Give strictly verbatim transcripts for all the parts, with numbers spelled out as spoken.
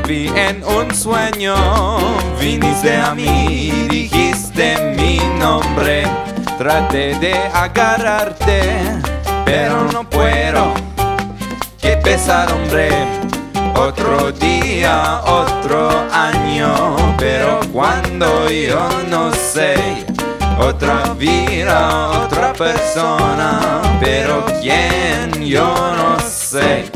vi en un sueño, viniste a mí, dijiste mi nombre. Traté de agarrarte, pero no puedo. Qué pesar, hombre. Otro día, otro año, pero cuando yo no sé. Otra vida, otra persona, pero quién yo no sé.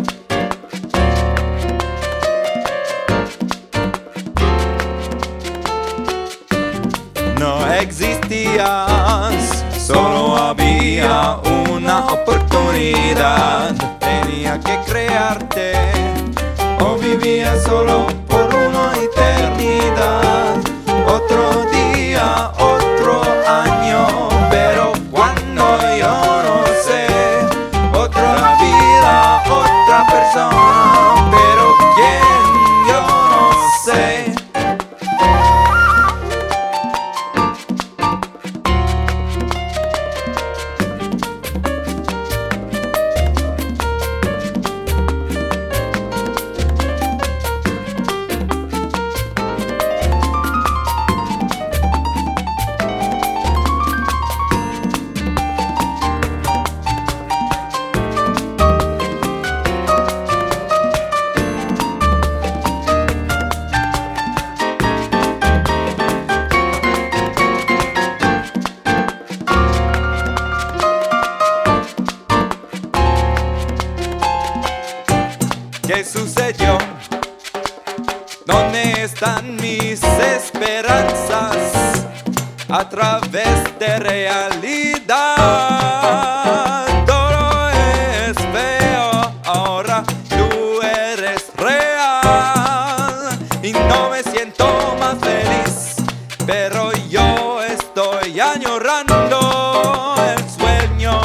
No existías, solo había una oportunidad. Tenía que crearte, o vivía solo por una eternidad. Otro día, otro año, pero cuando yo no sé. Otra vida, otra persona, pero quién yo no sé. ¿Qué sucedió? ¿Dónde están mis esperanzas? A través de realidad todo es feo. Ahora tú eres real y no me siento más feliz, pero yo estoy añorando el sueño.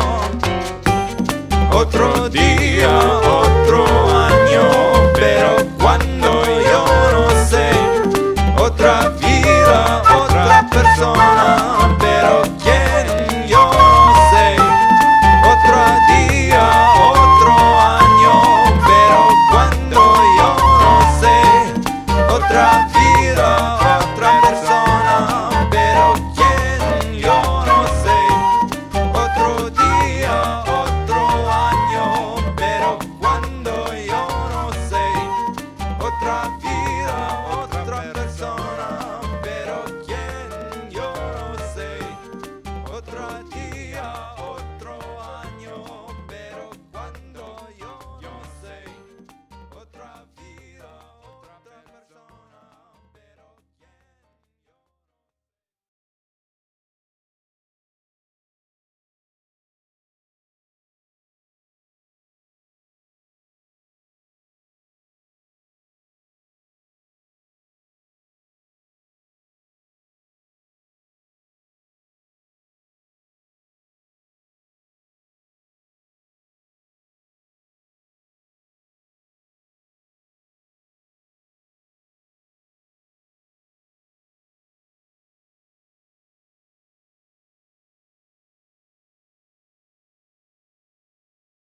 Otro día, otro año, pero cuando yo no sé. Otra vida, otra persona, pero quién yo no sé. Otro día, otro año, pero cuando yo no sé. Otra vida, otra